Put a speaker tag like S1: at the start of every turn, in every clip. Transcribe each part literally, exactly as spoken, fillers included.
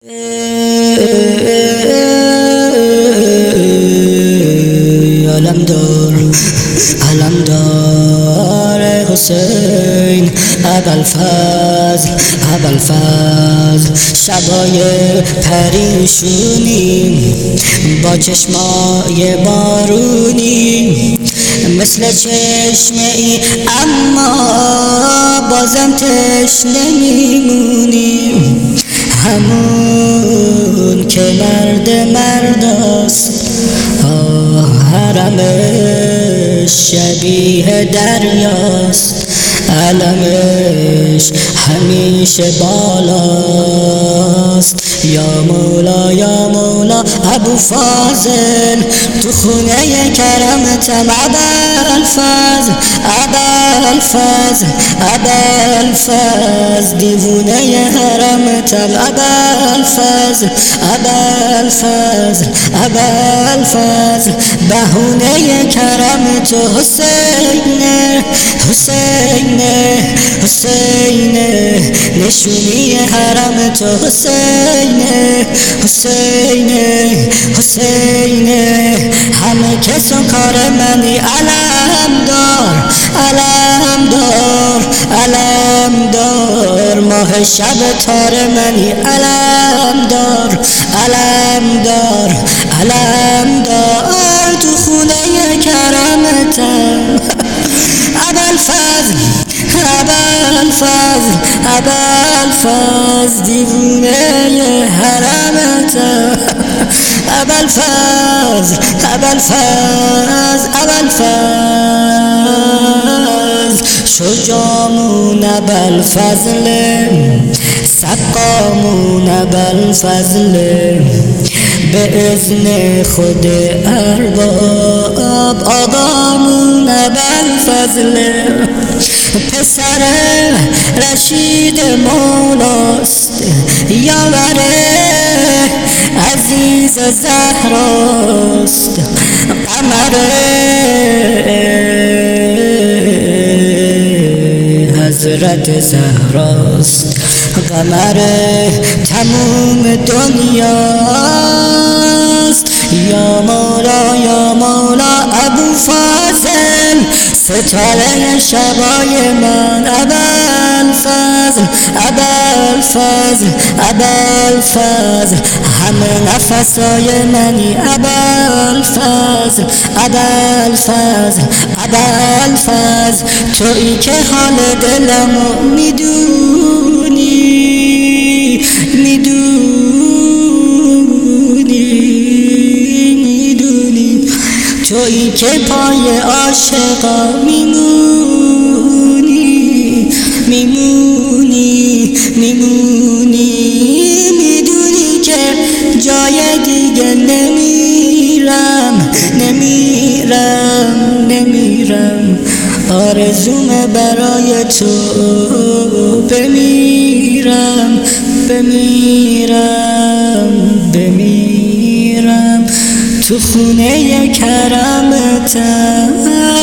S1: علمدار علمدار حسین ابوالفضل ابوالفضل شبای پریشونی با چشمای بارونی مثل چشمه ای اما بازم تشنه میمونی همون که مرد مرداست حرمش شبیه دریاست علمش همیشه بالاست یا مولا یا مولا ابوالفضل تو خونه کرمتم ابوالفضل ابوالفضل ابوالفضل دیوونه حرمتم ابوالفضل ابوالفضل ابوالفضل بهونه کرم تو حسینه حسینه حسینه نشونی حرم تو حسینه حسینه حسینه همه کس و کار منی علمدار علمدار علمدار ماه شب تار منی علمدار علمدار علمدار تو خونه کرمتم ابوالفضل ابوالفضل ابوالفضل دیوونه حرمتم ابوالفضل ابوالفضل ابوالفضل شجامون ابوالفضل سقامون ابوالفضل به اذن خود ارباب آقامون ابوالفضل پسر رشید مولاست یاور عزیز زهراست قمر حضرت زهراست قمر تموم دنیاست یا مولا یا مولا ابوالفضل ستاره شبای من ابوالفضل ابوالفضل ابوالفضل همه نفسای منی ابوالفضل ابوالفضل ابوالفضل تویی که حال دلمو میدونی میدونی میدونی تویی که پای عاشقا میمونی میمونی میمونی میدونی که جای دیگه نمیرم نمیرم نمیرم آرزومه برای تو بمیرم بمیرم بمیرم تو خونه کرمتم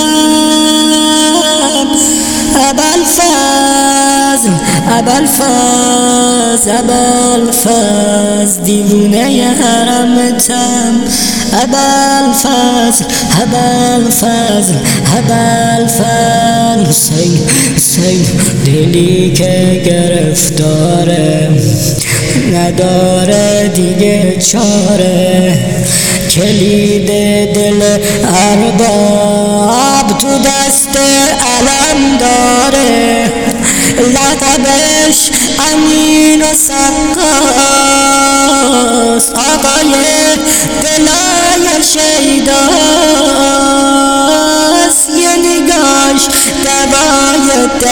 S1: ابوالفضل ابوالفضل ابوالفضل دیوونه حرمتم ابوالفضل ابوالفضل ابوالفضل حسین حسین دلی که گرفتاره نداره دیگه چاره کلید دل ارباب تو دست علم داره لقبش امین و سقاست آقای دلای شیداست یه نگاش دوای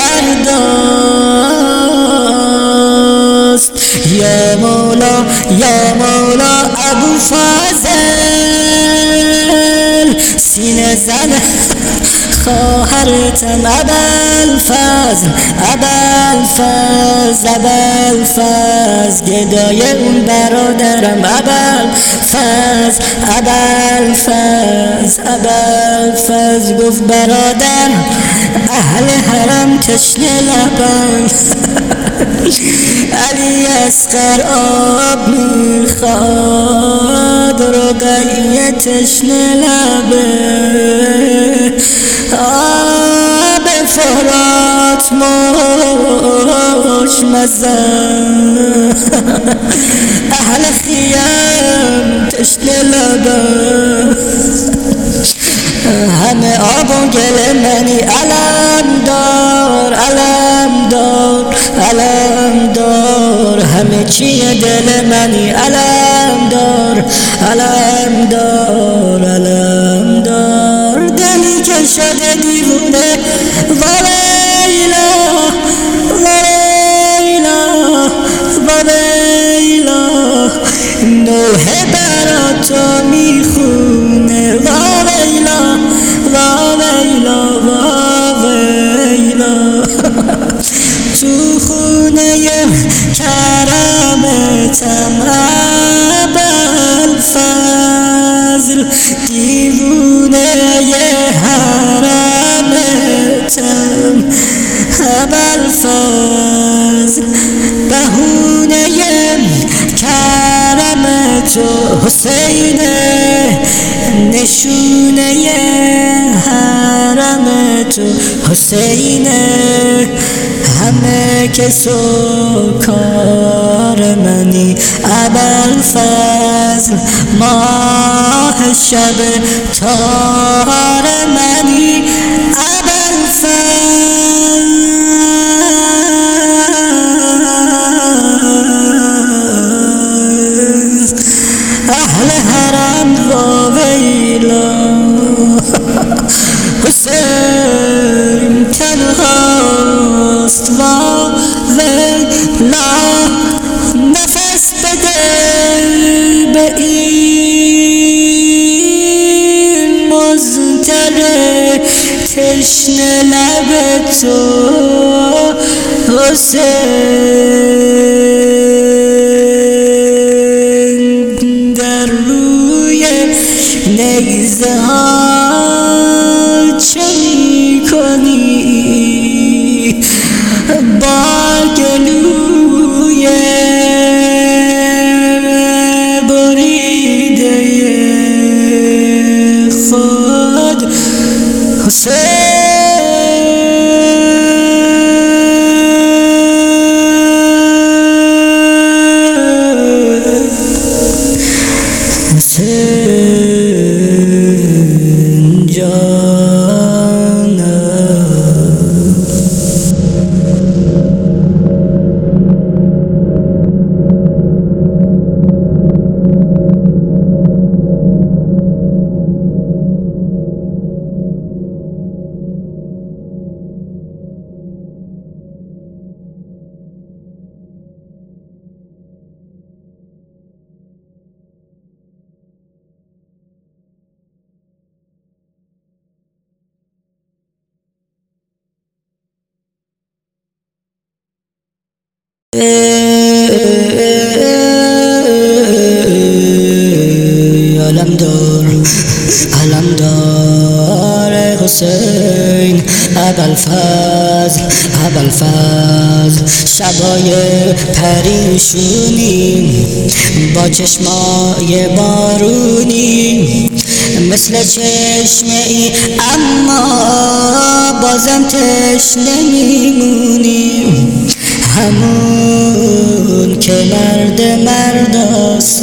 S1: درداست یا مولا یا مولا ابوالفضل سینه زن خواهرتم ابوالفضل ابوالفضل ابوالفضل گدای اون برادرم ابوالفضل ابوالفضل ابوالفضل گفت برادر اهل حرم تشنه لبن علی اصغر آب میخواد رقیه تشنه لبه آب فرات مش مزه اهل خیام تشنه لبه همه آب و گل منی علم دار علم دار علم دار همه چیه دل منی علم دار علم دار علم دار دلی که شده دیوونه ولیلا ولیلا ولیلا نوحه برا تو میخونه ولیلا ولیلا ولیلا تو خونه کرمتم ابوالفضل دیوونه حرمتم ابوالفضل بهونه کرمت و حسینه نشونه حرمت و حسینه همه کسو کار منی ابوالفضل ماه شب تار منی ابوالفضل اهل حرم و ویلا حسین تنهاست و ویلا نفس بده به این مضطرب تشنه لب تو حسین در روی نیزه ها چه میکنی با گلوی بریده خود حسین حسین جانم علمدار علمدار حسین ابوالفضل ابوالفضل شبای پریشونی با چشمای بارونی مثل چشمه ای اما بازم تشنه میمونی همون که مرد مرداست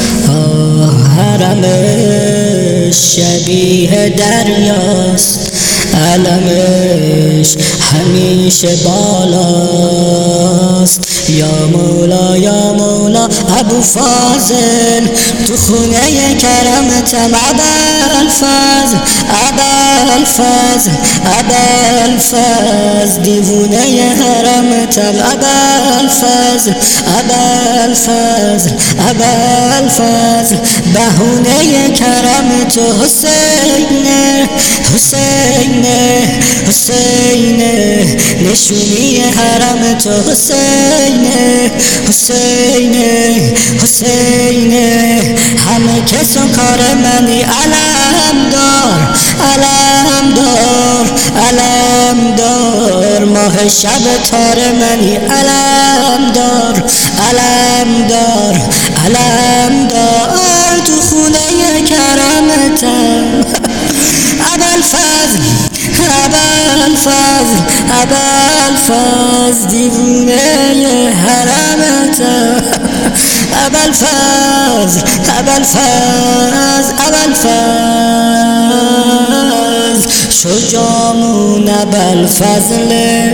S1: حرمش شبیه دریاست علمش همیشه بالاست یا مولا یا مولا ابو فاضل تو خونه کرمتم ابوالفضل ابوالفضل ابوالفضل دیوونه حرمتم ابوالفضل ابوالفضل ابوالفضل بهونه کرم تو حسین حسین حسین نشونی حرم تو حسین حسین حسین همه کسان کار منی علم دار علم دار علم دار ماه شب تار منی علم دار علم دار علم دار تو خونه کرامتم ابوالفضل ابوالفضل ابوالفضل دیوونه حرمتم ابوالفضل ابوالفضل ابوالفضل شجامون ابوالفضل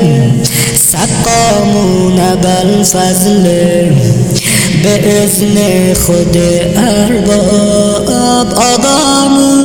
S1: سقامون ابوالفضل به اذن خود ارباب آقامون